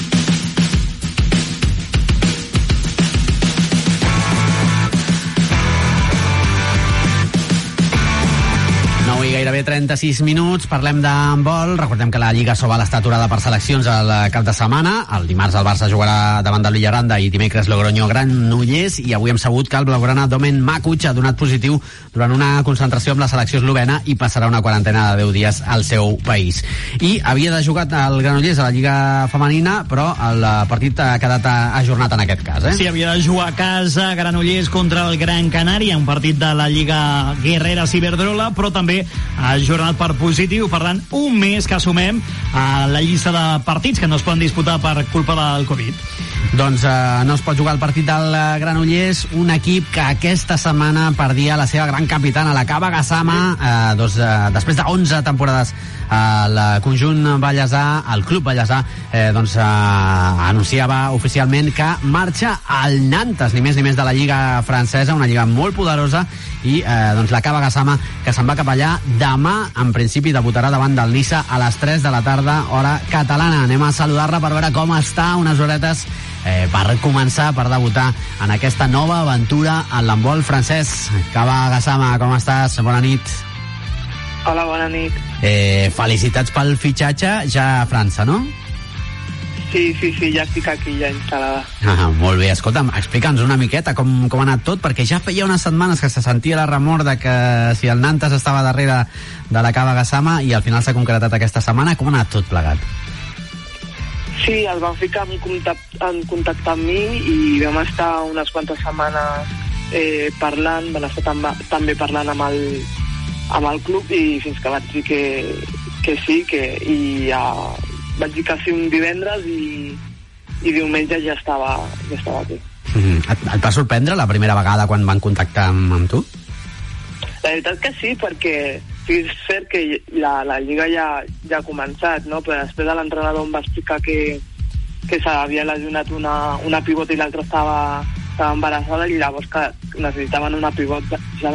Gairebé 36 minuts, parlem d'handbol. Recordem que la Lliga Sobal està aturada per seleccions al cap de setmana. El dimarts el Barça jugarà davant del Villaranda i dimecres Logroño Granollers, i avui hem sabut que el blaugrana Domen Makuch ha donat positiu durant una concentració amb la selecció eslovena i passarà una quarantena de 10 dies al seu país. I havia de jugar el Granollers a la Lliga femenina, però el partit ha quedat ajornat en aquest cas. Sí, havia de jugar a casa Granollers contra el Gran Canària, un partit de la Lliga Guerrera Ciberdrola, però també ajornat per positiu. Per tant, un mes que sumem a la llista de partits que no es poden disputar per culpa del Covid. Doncs no es pot jugar el partit del Granollers, un equip que aquesta setmana perdia la seva gran capitana, la Cava Gassama, després de 11 temporades el conjunt ballesà, el club ballesà, anunciava oficialment que marxa al Nantes, ni més ni més de la Lliga francesa, una lliga molt poderosa, i la Cava Gassama, que se'n va cap allà demà, en principi debutarà davant del Niça a les 3 de la tarda, hora catalana. Anem a saludar-la per veure com està, unes horetes per començar, per debutar en aquesta nova aventura en l'handbol francès. Cava Gassama, com estàs? Bona nit. Hola, bona nit. Felicitats pel fitxatge, ja a França, no? Sí, ja estic aquí, ja instal·lada. Molt bé, escolta'm, explica'ns una miqueta com ha anat tot, perquè ja feia unes setmanes que se sentia la remor de que si el Nantes estava darrere de la Cava Gassama, i al final s'ha concretat aquesta setmana. Com ha anat tot plegat? Sí, el van ficar en contacte amb mi i vam estar unes quantes setmanes parlant, van estar també parlant amb el club, i fins que vaig dir que sí, i vaig dir que sí un divendres i diumenge ja estava aquí. Et va sorprendre la primera vegada quan van contactar amb tu? La veritat que sí, perquè sí, és cert que la Lliga ja ha començat, no? Però després de l'entrenador em va explicar que que s'havia lesionat una pivot i l'altra estava embarassada, i llavors que necessitaven una pivot ja.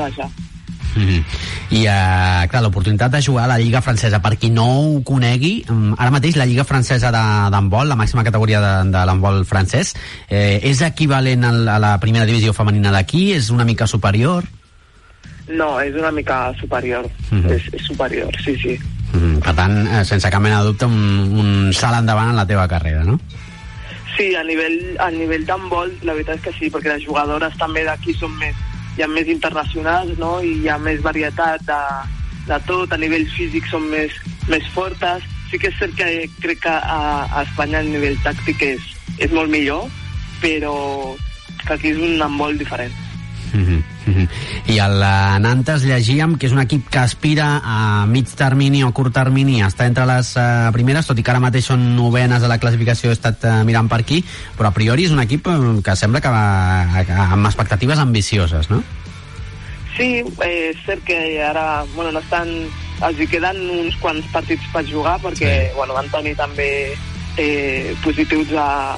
I clar, l'oportunitat de jugar a la Lliga Francesa, per qui no ho conegui, ara mateix la Lliga Francesa d'handbol, la màxima categoria de l'handbol francès, és equivalent a la primera divisió femenina d'aquí? És una mica superior? No, és una mica superior. És superior, sí. Per tant, sense cap mena de dubte, un salt endavant en la teva carrera, no? Sí, a nivell d'handbol, la veritat és que sí, perquè les jugadores també d'aquí són hi ha més internacionals, no? I hi ha més varietat de tot, a nivell físic són més fortes. Sí que és cert que crec que a Espanya el nivell tàctic és molt millor, però que aquí és un handbol diferent. I al Nantes llegíem que és un equip que aspira a mig termini o curt termini a estar entre les primeres, tot i que ara mateix són novenes a la classificació, he estat mirant per aquí, però a priori és un equip que sembla que va amb expectatives ambicioses, no? Sí, és cert que ara no estan, els hi queden uns quants partits per jugar, perquè van tenir també positius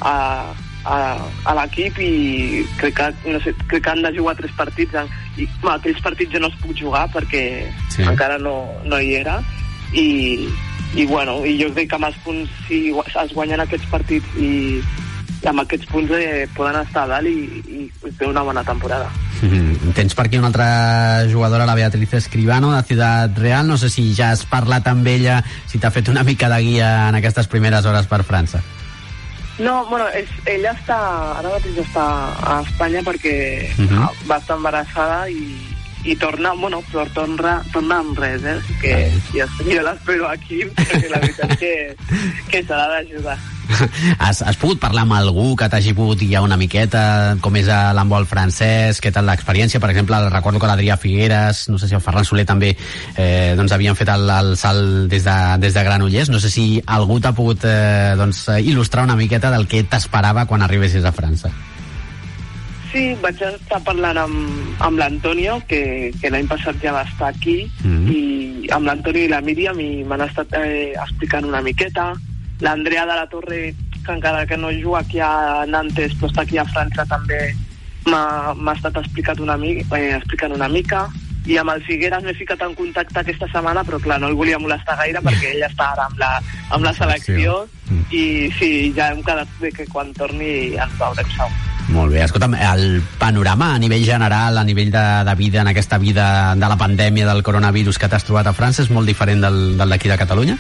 a l'equip, i crec que han de jugar 3 partits, i aquells partits ja no es puc jugar perquè encara no hi era, i jo crec que amb els punts, si es guanyen aquests partits i amb aquests punts poden estar a dalt i fer una bona temporada. Tens per aquí una altra jugadora, la Beatriz Escribano, de Ciudad Real. No sé si ja has parlat amb ella, si t'ha fet una mica de guia en aquestes primeres hores per França. No, ella ara mateix està a Espanya perquè va estar embarassada i torna, però torna amb res, que jo l'espero aquí, perquè la veritat que s'ha d'ajudar. Has pogut parlar amb algú que t'hagi pogut guiar una miqueta com és l'handbol francès, què tal l'experiència? Per exemple, recordo que l'Adrià Figueres, no sé si el Ferran Soler també havien fet el salt des de Granollers. No sé si algú t'ha pogut il·lustrar una miqueta del que t'esperava quan arribessis a França. Sí, vaig estar parlant amb l'Antonio, que l'any passat ja va estar aquí, i amb l'Antonio i la Míriam m'han estat explicant una miqueta. L'Andrea de la Torre, que encara que no juga aquí a Nantes, però està aquí a França, també m'ha estat explicant una mica. I amb el Figueres m'he ficat en contacte aquesta setmana, però clar, no el volia molestar gaire perquè ell està ara amb la selecció, i sí, ja hem quedat que quan torni ens veurem segur. Molt bé, escolta'm, el panorama a nivell general, a nivell de vida, en aquesta vida de la pandèmia del coronavirus que t'has trobat a França, és molt diferent del d'aquí de Catalunya?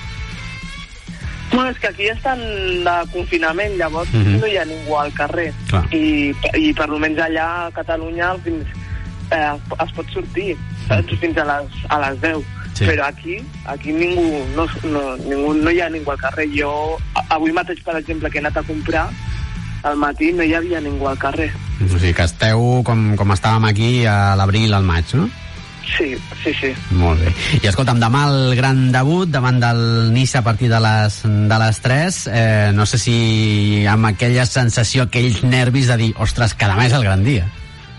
És que aquí estan de confinament, llavors no hi ha ningú al carrer. I per almenys allà a Catalunya es pot sortir fins a les 10. Però aquí ningú, no hi ha ningú al carrer. Jo avui mateix, per exemple, que he anat a comprar, al matí no hi havia ningú al carrer. O sigui que esteu com estàvem aquí a l'abril, al maig, no? Sí. Molt bé. I escolta'm, demà el gran debut davant del Nice a partir de les 3. No sé si amb aquella sensació, aquells nervis de dir, ostres, que demà és el gran dia.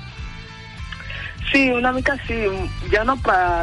Sí, una mica sí. Ja no per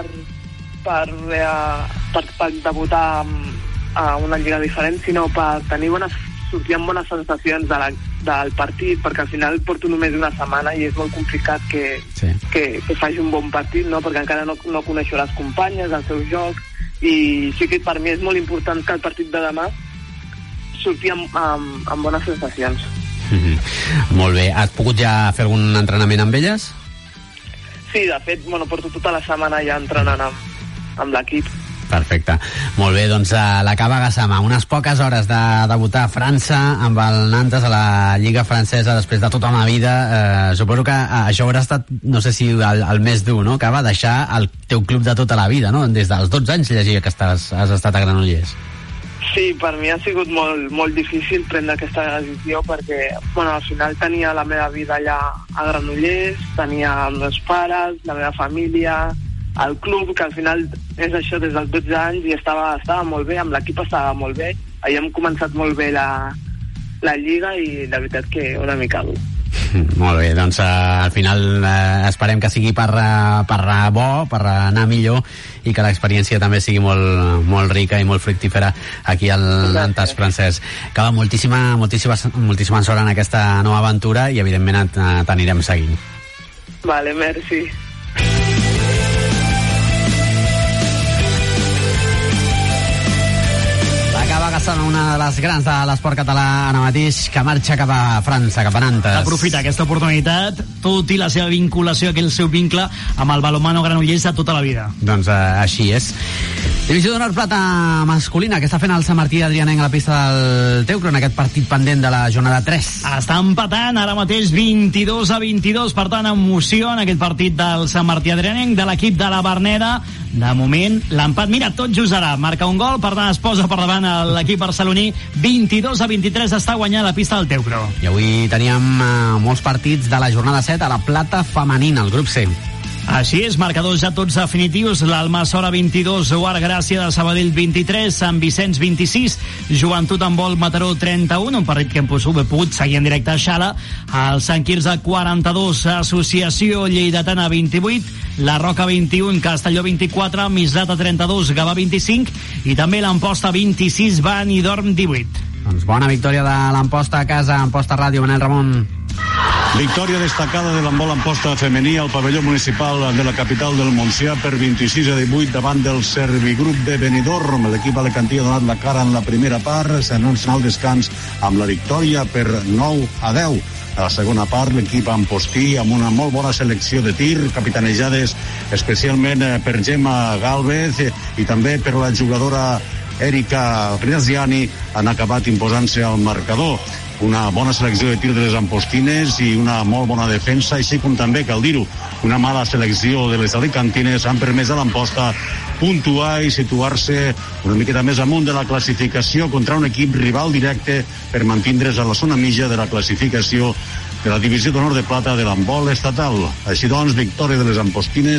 debutar a una lliga diferent, sinó per tenir sortir amb bones sensacions del partit, perquè al final porto només una setmana i és molt complicat que faci un bon partit, no? Perquè encara no coneixo les companyes, el seu joc, i sí que per mi és molt important que el partit de demà surti amb bones sensacions. Molt bé. Has pogut ja fer algun entrenament amb elles? Sí, de fet, porto tota la setmana ja entrenant amb l'equip. Perfecte. Molt bé, doncs la Cava Gassama, unes poques hores de debutar a França amb el Nantes a la Lliga Francesa després de tota una vida. Suposo que això haurà estat, no sé si el més dur, no, Cava? Deixar el teu club de tota la vida, no? Des dels 12 anys llegia que has estat a Granollers. Sí, per mi ha sigut molt difícil prendre aquesta decisió perquè, al final tenia la meva vida allà a Granollers, tenia els meus pares, la meva família, el club, que al final és això des dels 12 anys, i estava molt bé, amb l'equip estava molt bé. Ahir hem començat molt bé la Lliga i la veritat que una mica dur. Molt bé, doncs al final esperem que sigui per bo, per anar millor, i que l'experiència també sigui molt rica i molt fructífera aquí al Nantes francès. Cava, moltíssima sort en aquesta nova aventura i evidentment t'anirem seguint. Vale, merci. Gassama, una de les grans de l'esport català ara mateix, que marxa cap a França, cap a Nantes. Aprofita aquesta oportunitat, tot i la seva vinculació, aquell seu vincle amb el balonmano Granollers de tota la vida. Doncs així és. Divisió d'honor plata masculina, que està fent el Sant Martí Adrianenc a la pista del Teucro en aquest partit pendent de la jornada 3. Està empatant ara mateix 22-22, per tant, emoció en aquest partit del Sant Martí Adrianenc, de l'equip de la Verneda. De moment, l'empat, mira, tot just ara marca un gol, per tant es posa per davant l'equip barceloní. 22-23 està guanyant la pista del Teucro. I avui teníem molts partits de la jornada 7 a la plata femenina, el grup C. Així és, marcadors ja tots definitius. l'Almassora 22, Guard Gràcia de Sabadell 23, Sant Vicenç 26, Joventut en Vol Mataró 31, un partit que hem pogut seguir en directe a Xala. El Sant Quirze 42, Associació Lleidatana 28, La Roca 21, Castelló 24, Mislata 32, Gavà 25 i també l'Amposta 26, Benidorm 18. Doncs bona victòria de l'Amposta a casa, Amposta Ràdio, Manel Ramon. Victòria destacada de l'handbol Amposta femení al pavelló municipal de la capital del Montsià per 26-18 davant del Servigrup de Benidorm. L'equip alecantí ha donat la cara en la primera part, s'anuncia al descans amb la victòria per 9-10. A la segona part, l'equip ampostí amb una molt bona selecció de tir, capitanejades especialment per Gemma Gálvez i també per la jugadora Erika Priaziani, han acabat imposant-se al marcador. Una bona selecció de tir de les ampostines i una molt bona defensa, així com també, cal dir-ho, una mala selecció de les alicantines han permès a l'Amposta puntuar i situar-se una miqueta més amunt de la classificació contra un equip rival directe per mantindre's a la zona mitja de la classificació de la divisió d'honor de plata de l'handbol estatal. Així doncs, victòria de les ampostines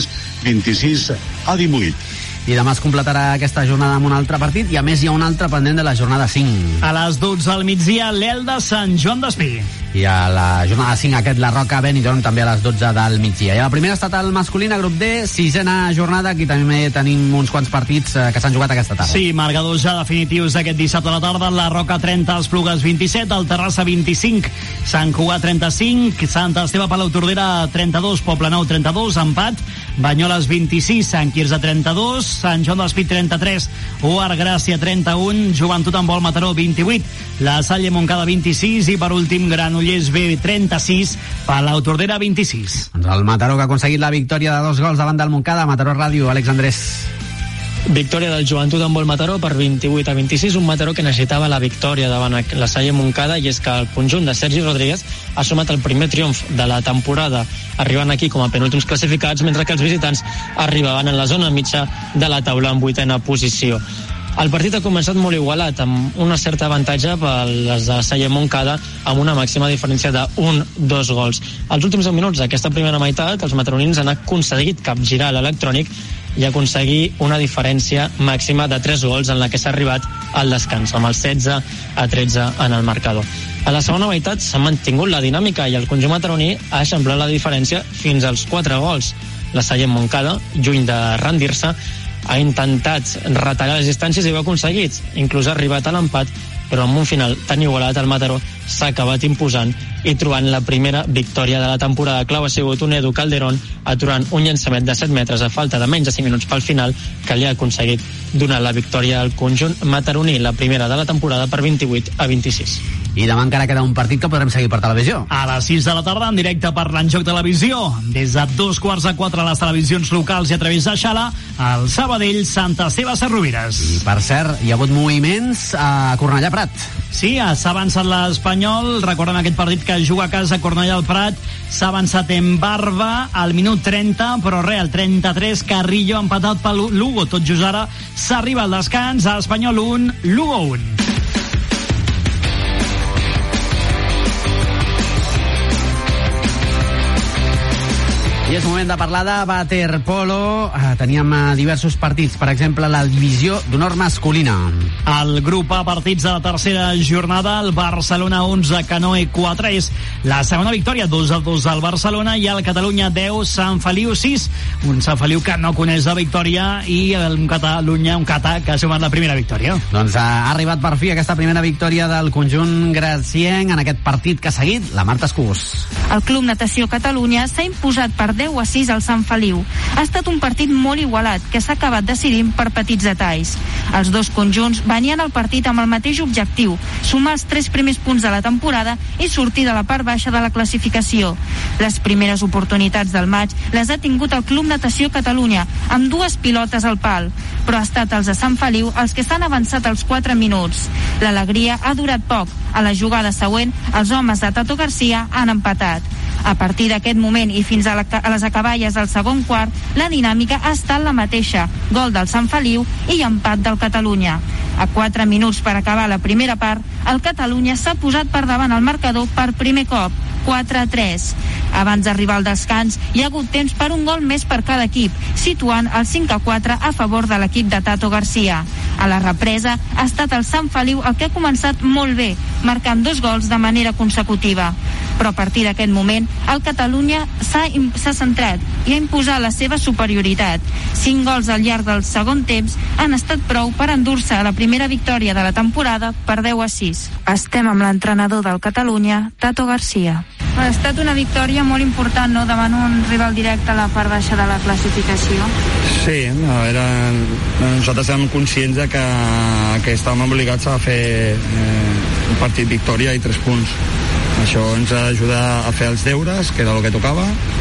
26-18. I demà es completarà aquesta jornada amb un altre partit i a més hi ha un altre pendent de la jornada 5. A les 12 al migdia, l'Elda Sant Joan d'Espí. I a la jornada 5 aquest La Roca Benidorm també a les 12 del migdia. I a la primera estatal masculina, grup D, 6a jornada, aquí també tenim uns quants partits que s'han jugat aquesta tarda. Sí, marcadors ja definitius aquest dissabte a la tarda. La Roca 30, Esplugues 27, el Terrassa 25, Sant Cugat 35, Sant Esteve Palau Tordera 32, Poblenou 32, empat, Banyoles 26, Sant Quirze 32, Sant Joan d'Espí 33, Guard Gràcia 31, Joventut en Vol Mataró 28, La Salle Montcada 26 i per últim Granollers B 36, Palau Tordera 26. Doncs el Mataró que ha aconseguit la victòria de 2 gols davant del Montcada. Mataró Ràdio, Àlex Andrés. Victòria del Joventut en Vol Mataró per 28-26, un Mataró que necessitava la victòria davant la Salle Montcada, i és que el conjunt de Sergi Rodríguez ha sumat el primer triomf de la temporada, arribant aquí com a penúltims classificats, mentre que els visitants arribaven en la zona mitja de la taula en 8a posició. El partit ha començat molt igualat, amb una certa avantatge per les de Salle Montcada, amb una màxima diferència de 1-2 gols. Als últims 10 minuts d'aquesta primera meitat, els mataronins han aconseguit capgirar l'electrònic i aconseguir una diferència màxima de 3 gols en la que s'ha arribat al descans, amb el 16-13 en el marcador. A la segona meitat s'ha mantingut la dinàmica i el conjunt mataroní ha eixamplat la diferència fins als 4 gols. La Salle Montcada, lluny de rendir-se, ha intentat retallar les distàncies i ho ha aconseguit. Inclús ha arribat a l'empat, però amb un final tan igualat el Mataró s'ha acabat imposant i trobant la primera victòria de la temporada. Clau ha sigut un Edu Calderón aturant un llançament de 7 metres a falta de menys de 5 minuts pel final, que li ha aconseguit donar la victòria al conjunt mataroní, la primera de la temporada, per 28-26. I demà encara queda un partit que podrem seguir per televisió. A les 6 de la tarda, en directe per l'Enjoc Televisió. Des de 3:45 a les televisions locals i a través de Xala, el Sabadell Sant Esteve Sesrovires. I per cert, hi ha hagut moviments a Cornellà Prat. Sí, s'ha avançat l'Espanyol. Recordem aquest partit que juga a casa a Cornellà al Prat. S'ha avançat en Barba al minut 30, però al 33 Carrillo empatat pel Lugo. Tot just ara s'arriba al descans, a Espanyol 1, Lugo 1. I és moment de parlar de waterpolo. Teníem diversos partits, per exemple, la divisió d'honor masculina. El grup A, partits de la tercera jornada, el Barcelona 11, Canoe 4, és la segona victòria, 2-2 del Barcelona, i el Catalunya 10, Sant Feliu 6, un Sant Feliu que no coneix la victòria, i un Catalunya, un Cata, que ha sumat la primera victòria. Doncs ha arribat per fi aquesta primera victòria del conjunt gracienc en aquest partit que ha seguit la Marta Escús. El Club Natació Catalunya s'ha imposat per 10-6 al Sant Feliu. Ha estat un partit molt igualat, que s'ha acabat decidint per petits detalls. Els dos conjunts venien al partit amb el mateix objectiu, sumar els 3 primers punts de la temporada i sortir de la part baixa de la classificació. Les primeres oportunitats del maig les ha tingut el Club Natació Catalunya, amb 2 pilotes al pal, però ha estat els de Sant Feliu els que s'han avançat als 4 minuts. L'alegria ha durat poc. A la jugada següent, els homes de Tato Garcia han empatat. A partir d'aquest moment i fins a les acaballes del segon quart, la dinàmica ha estat la mateixa. Gol del Sant Feliu i empat del Catalunya. A 4 minuts per acabar la primera part, el Catalunya s'ha posat per davant el marcador per primer cop, 4-3. Abans d'arribar al descans, hi ha hagut temps per un gol més per cada equip, situant el 5-4 a favor de l'equip de Tato Garcia. A la represa ha estat el Sant Feliu el que ha començat molt bé, marcant 2 gols de manera consecutiva. Però a partir d'aquest moment, el Catalunya s'ha centrat i ha imposat la seva superioritat. 5 gols al llarg del segon temps han estat prou per endur-se a la primera victòria de la temporada per 10-6. Estem amb l'entrenador del Catalunya, Tato Garcia. Ha estat una victòria molt important, no?, davant un rival directe a la part baixa de la classificació. Sí, nosaltres érem conscients de que estàvem obligats a fer un partit victòria i 3 punts. Això ens ajuda a fer els deures, que era el que tocava,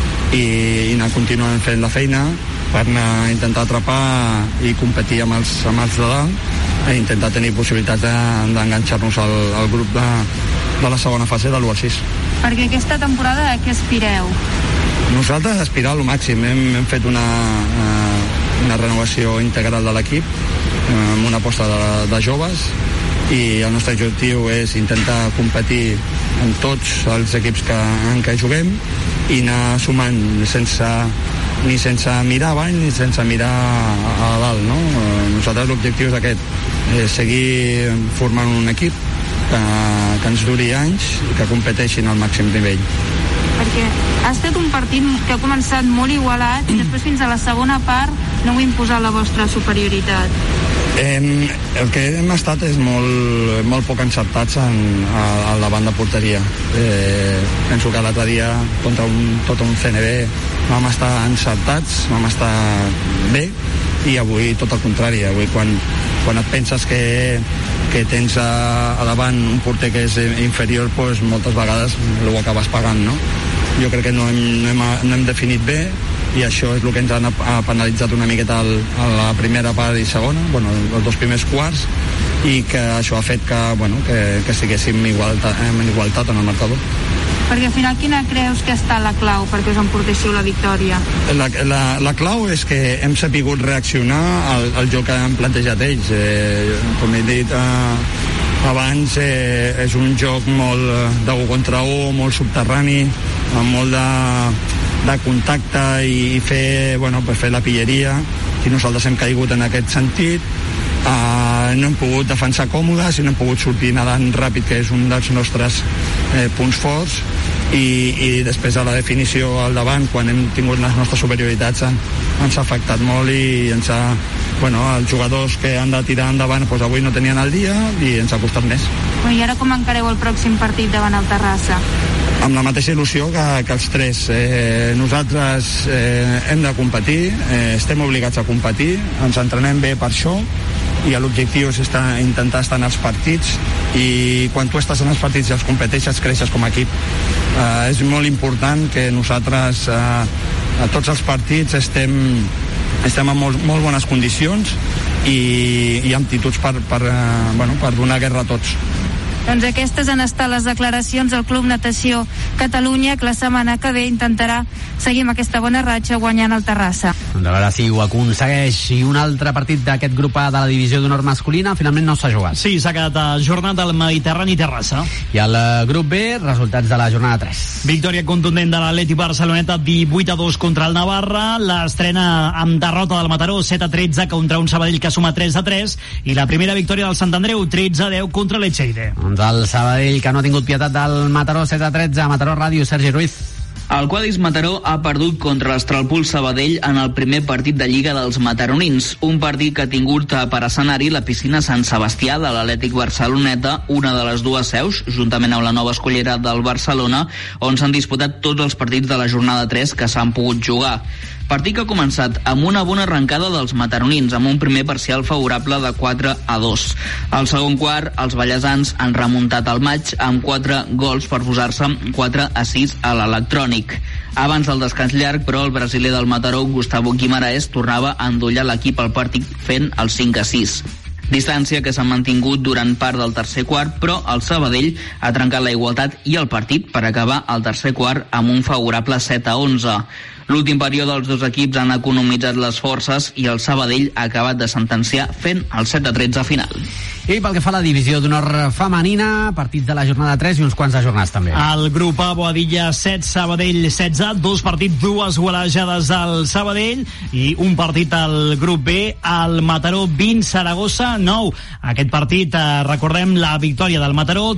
i anar continuant fent la feina per anar a intentar atrapar i competir amb els de dalt i intentar tenir possibilitats d'enganxar-nos al grup de la segona fase de l'1-6. Perquè aquesta temporada a què aspireu? Nosaltres aspirar al màxim. Hem fet una renovació integral de l'equip amb una aposta de joves, i el nostre objectiu és intentar competir en tots els equips en què juguem i anar sumant ni sense mirar avall ni sense mirar a dalt, no? Nosaltres l'objectiu és aquest, seguir formant un equip que ens duri anys i que competeixin al màxim nivell. Perquè ha estat un partit que ha començat molt igualat i després fins a la segona part no heu imposat la vostra superioritat. El que hem estat és molt poc encertats al davant de porteria. Penso que l'altre dia contra tot un CNB vam estar encertats, vam estar bé, i avui tot el contrari. Avui quan et penses que tens a davant un porter que és inferior, doncs moltes vegades ho acabes pagant, no? Jo crec que no hem definit bé, i això és el que ens ha penalitzat una miqueta a la primera part i segona, els 2 primers quarts, i que això ha fet que estiguéssim en igualtat en el marcador. Perquè al final quina creus que està la clau perquè us emportéssiu la victòria? La clau és que hem sapigut reaccionar al joc que han plantejat ells. Com he dit abans, és un joc molt d'1 contra 1, molt subterrani, amb molt de contacte i fer la pilleria, i nosaltres hem caigut en aquest sentit. No hem pogut defensar còmodes i no hem pogut sortir nedant ràpid, que és un dels nostres punts forts, i després a la definició al davant, quan hem tingut les nostres superioritats, ens ha afectat molt, i els jugadors que han de tirar endavant avui no tenien el dia i ens ha costat més. I ara com encareu el pròxim partit davant el Terrassa? Amb la mateixa il·lusió que els 3. Nosaltres hem de competir, estem obligats a competir, ens entrenem bé per això, i l'objectiu és intentar estar en els partits, i quan tu estàs en els partits i els competeixes, creixes com a equip. És molt important que nosaltres a tots els partits estem en molt bones condicions i amb actituds per donar guerra a tots. Doncs aquestes han estat les declaracions del Club Natació Catalunya, que la setmana que ve intentarà seguir amb aquesta bona ratxa guanyant el Terrassa. Doncs a veure si ho aconsegueix. I un altre partit d'aquest grup A de la divisió d'honor masculina finalment no s'ha jugat. Sí, s'ha quedat ajornat al Mediterrani Terrassa. I al grup B, resultats de la jornada 3. Victòria contundent de l'Atlètic Barceloneta, 18-2 contra el Navarra. L'estrena amb derrota del Mataró, 7-13 contra un Sabadell que suma 3-3. I la primera victòria del Sant Andreu, 13-10 contra l'Etxeide. Doncs el Sabadell, que no ha tingut pietat del Mataró, 7-13. Mataró Ràdio, Sergi Ruiz. El Quadis Mataró ha perdut contra l'Estralpul Sabadell en el primer partit de Lliga dels mataronins, un partit que ha tingut per escenari la piscina Sant Sebastià de l'Atlètic Barceloneta, una de les dues seus, juntament amb la nova escollera del Barcelona, on s'han disputat tots els partits de la jornada 3 que s'han pogut jugar. Partit que ha començat amb una bona arrencada dels mataronins, amb un primer parcial favorable de 4-2. Al segon quart, els ballesans han remuntat el maig amb 4 gols per posar-se 4-6 a l'electrònic. Abans del descans llarg, però, el brasiler del Mataró, Gustavo Guimaraes, tornava a endollar l'equip al partit fent el 5-6. Distància que s'ha mantingut durant part del tercer quart, però el Sabadell ha trencat la igualtat i el partit per acabar el tercer quart amb un favorable 7-11. L'últim període els dos equips han economitzat les forces i el Sabadell ha acabat de sentenciar fent el 7-13 final. I pel que fa a la divisió d'honor femenina, partits de la jornada 3 i uns quants ajornats també. El grup A, Boadilla 7, Sabadell 16, dos partits, dues golejades al Sabadell i un partit al grup B, el Mataró 20, Saragossa 9. Aquest partit, recordem la victòria del Mataró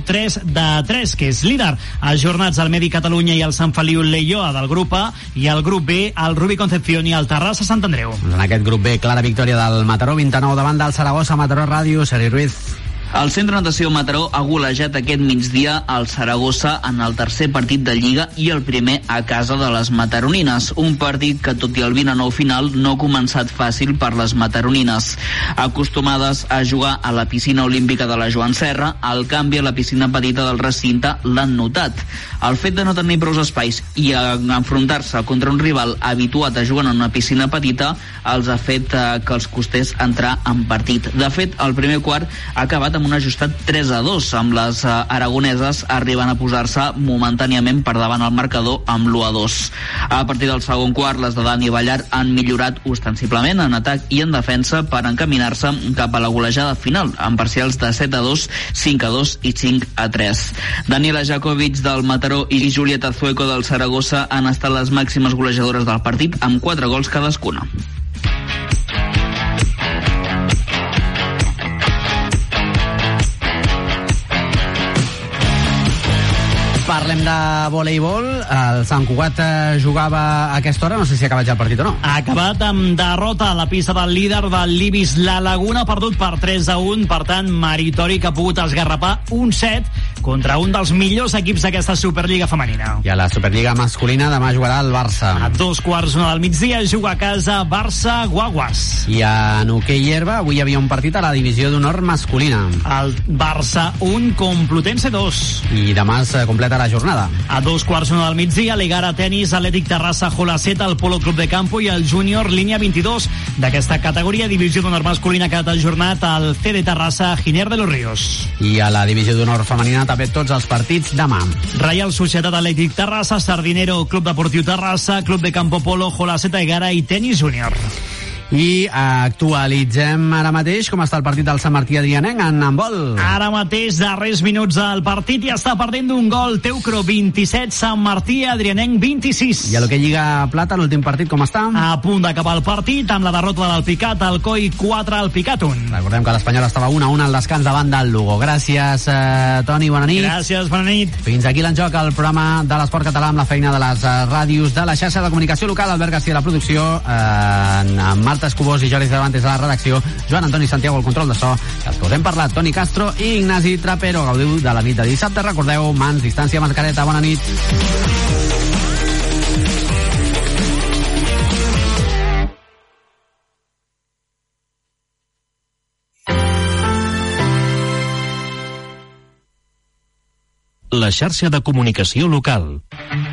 3-3, que és líder. Ajornats al Medi Catalunya i el Sant Feliu Leioa del grup A, i el grup B, el Rubí Concepción i el Terrassa Sant Andreu. En aquest grup B, clara victòria del Mataró 29 davant del Saragossa. Mataró Ràdio, Sergi Ruiz. El Centre Natació Mataró ha golejat aquest migdia al Saragossa en el tercer partit de Lliga i el primer a casa de les mataronines. Un partit que, tot i el 20-9 final, no ha començat fàcil per les mataronines. Acostumades a jugar a la piscina olímpica de la Joan Serra, el canvi a la piscina petita del recinte l'han notat. El fet de no tenir prou espais i enfrontar-se contra un rival habituat a jugar en una piscina petita els ha fet que els costés entrar en partit. De fet, el primer quart ha acabat amb un ajustat 3-2, amb les aragoneses arribant a posar-se momentàniament per davant el marcador amb l'1-2. A partir del segon quart, les de Dani Ballar han millorat ostensiblement en atac i en defensa per encaminar-se cap a la golejada final, amb parcials de 7-2, 5-2 i 5-3. Daniela Jakovic del Mataró i Julieta Zueco del Saragossa han estat les màximes golejadores del partit amb 4 gols cadascuna. Parlem de voleibol. El Sant Cugat jugava a aquesta hora, no sé si ha acabat ja el partit o no. Ha acabat amb derrota a la pista del líder del l'Ibis La Laguna, perdut per 3-1, per tant, meritori que ha pogut esgarrapar un set contra un dels millors equips d'aquesta Superliga femenina. I a la Superliga masculina demà jugarà el Barça. A 2:15 del migdia juga a casa Barça Guaguas. I en hoquei herba avui hi havia un partit a la divisió d'honor masculina. El Barça 1, Complutense 2. I demà es completa la jornada. A 2:15 del migdia, Ligara Tenis, Atlètic Terrassa Jolaceta, el Polo Club de Campo i el Júnior Línia 22. D'aquesta categoria, divisió d'honor masculina, que ha ajornat el CD Terrassa Giner de los Ríos. I a la divisió d'honor femenina també tots els partits demà. Reial Societat Atlètic Terrassa, Sardinero Club Deportiu Terrassa, Club de Campo Polo, Jolaceta Egara i Tenis Júnior. I actualitzem ara mateix com està el partit del Sant Martí Adrianenc en handbol. Ara mateix, darrers minuts del partit, i està perdent d'un gol. Teucro 27, Sant Martí Adrianenc 26. I a l'hoquei Lliga Plata, l'últim partit com està? A punt d'acabar el partit amb la derrota del Picat, el Coi 4, al Picat 1. Recordem que l'Espanyol estava 1-1 al descans davant del Lugo. Gràcies, Toni, bona nit. Gràcies, bona nit. Fins aquí l'enjoc, el programa de l'esport català amb la feina de les ràdios de la xarxa de comunicació local. Albert García a la producció, Marta Escobós i Jordi Cervantes a la redacció, Joan Antoni Santiago al control de so, els que us hem parlat, Toni Castro i Ignasi Trapero. Gaudiu de la nit de dissabte, recordeu, mans, distància, mascareta, bona nit. La xarxa de comunicació local.